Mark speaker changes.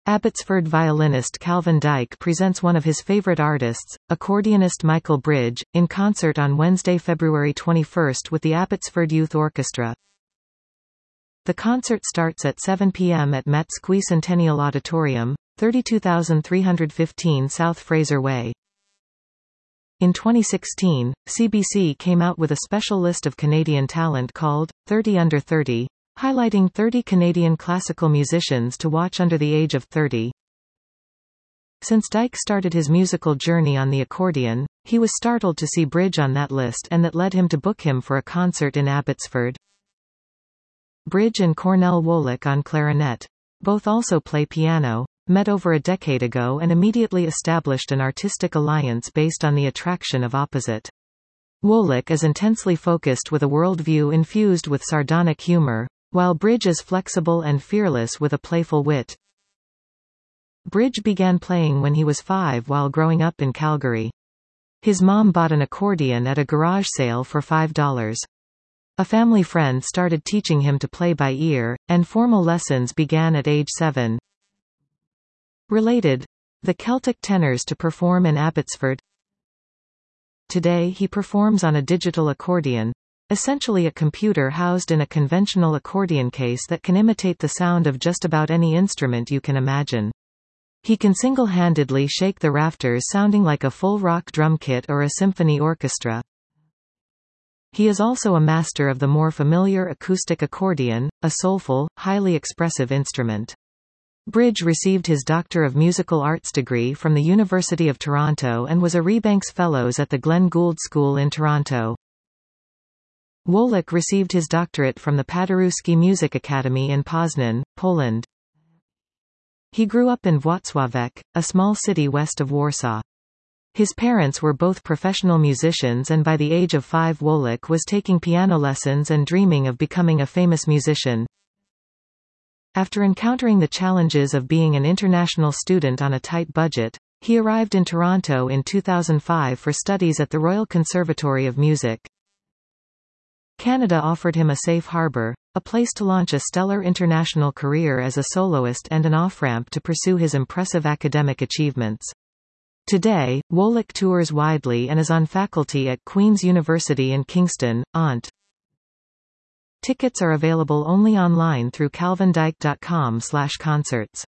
Speaker 1: Abbotsford violinist Calvin Dyke presents one of his favorite artists, accordionist Michael Bridge, in concert on Wednesday, February 21 with the Abbotsford Youth Orchestra. The concert starts at 7 p.m. at Met Squicentennial Auditorium, 32315 South Fraser Way. In 2016, CBC came out with a special list of Canadian talent called 30 Under 30, highlighting 30 Canadian classical musicians to watch under the age of 30. Since Dyke started his musical journey on the accordion, he was startled to see Bridge on that list, and that led him to book him for a concert in Abbotsford. Bridge and Cornell Wolick on clarinet. Both also play piano, met over a decade ago and immediately established an artistic alliance based on the attraction of opposite. Wolick is intensely focused with a worldview infused with sardonic humor, while Bridge is flexible and fearless with a playful wit. Bridge began playing when he was 5 while growing up in Calgary. His mom bought an accordion at a garage sale for $5. A family friend started teaching him to play by ear, and formal lessons began at age 7. Related, the Celtic Tenors to perform in Abbotsford. Today he performs on a digital accordion, essentially a computer housed in a conventional accordion case that can imitate the sound of just about any instrument you can imagine. He can single-handedly shake the rafters, sounding like a full rock drum kit or a symphony orchestra. He is also a master of the more familiar acoustic accordion, a soulful, highly expressive instrument. Bridge received his Doctor of Musical Arts degree from the University of Toronto and was a Rebanks Fellows at the Glenn Gould School in Toronto. Wolick received his doctorate from the Paderewski Music Academy in Poznan, Poland. He grew up in Włocławek, a small city west of Warsaw. His parents were both professional musicians, and by the age of 5 Wolick was taking piano lessons and dreaming of becoming a famous musician. After encountering the challenges of being an international student on a tight budget, he arrived in Toronto in 2005 for studies at the Royal Conservatory of Music. Canada offered him a safe harbor, a place to launch a stellar international career as a soloist and an off-ramp to pursue his impressive academic achievements. Today, Wolick tours widely and is on faculty at Queen's University in Kingston, Ont. Tickets are available only online through calvindyke.com/concerts.